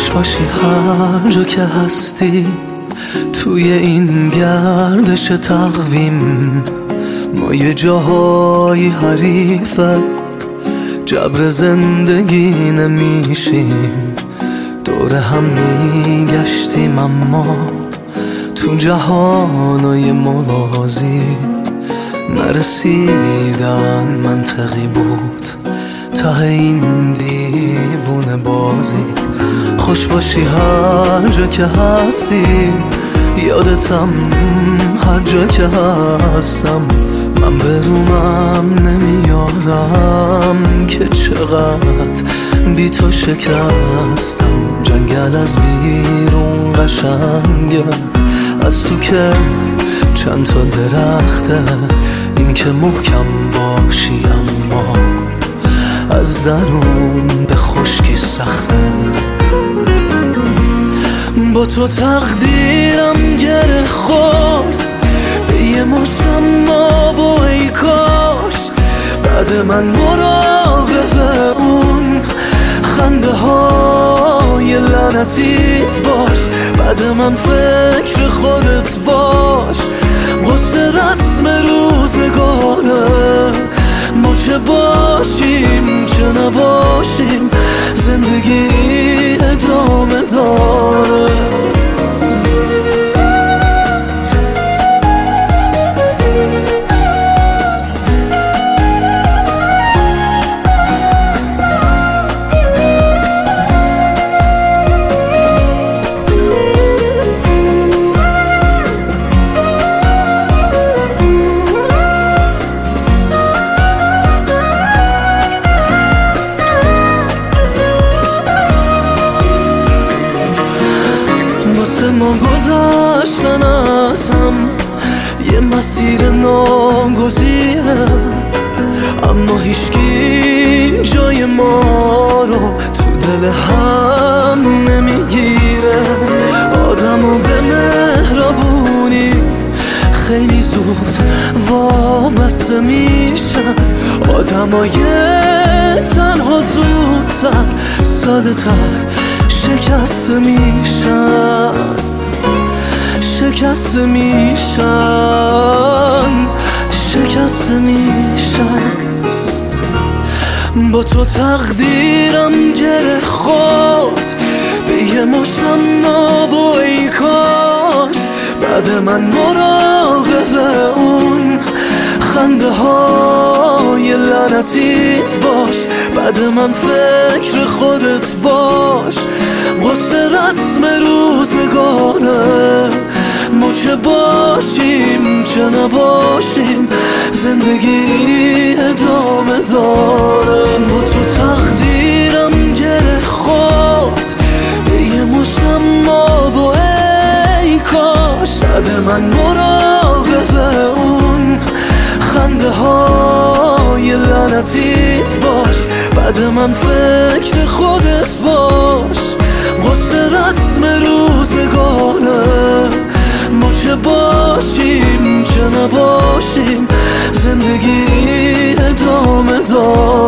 خوش باشی هر جا که هستی، توی این گردش تقویم ما یه جاهای حریفه، جبر زندگی نمیشیم، دور هم میگشتیم اما تو جهانای موازی نرسیدن منطقی بود ته این دیوونه بازی. خوش باشی هر جا که هستی، یادتم هر جا که هستم، من به رومم نمیارم که چقدر بی تو شکستم. جنگل از بیرون قشنگه، از تو که چند تا درخته، این که محکم باشی اما از درون به خشکی سخته. با تو تقدیرم گره خورد به یه مشتم ما و ای کاش بعد من مراقب اون خنده های لعنتیت باش، بعد من فکر خودت باش. قصه رسم روزگاره، ما چه باشیم چه نباشیم، زندگی ادامه داره. ما گذاشتن از هم یه مسیر ناگزیره، اما هیچکی جای ما رو تو دل هم نمیگیره. آدمو به مهربونی خیلی زود وابسته میشن، آدمای تنها زودتر ساده تر شکسته میشن، شکسته میشن، شکسته میشن. با تو تقدیرم گره خورد به یه مشتم ما و ای کاش بعد من مراقب اون خنده های لعنتیت باش، بعد من فکر خودت باش. قصه رسم روزگاره، ما چه باشیم چه نباشیم، زندگی ادامه داره. با تو تقدیرم گره خورد به یه مشتم ما و ای کاش بعد من مراقب اون خنده های لعنتیت باش، بعد من فکر خودت باش. قصه رسم روزگاره، ما چه باشیم چه نباشیم، زندگی ادامه داره.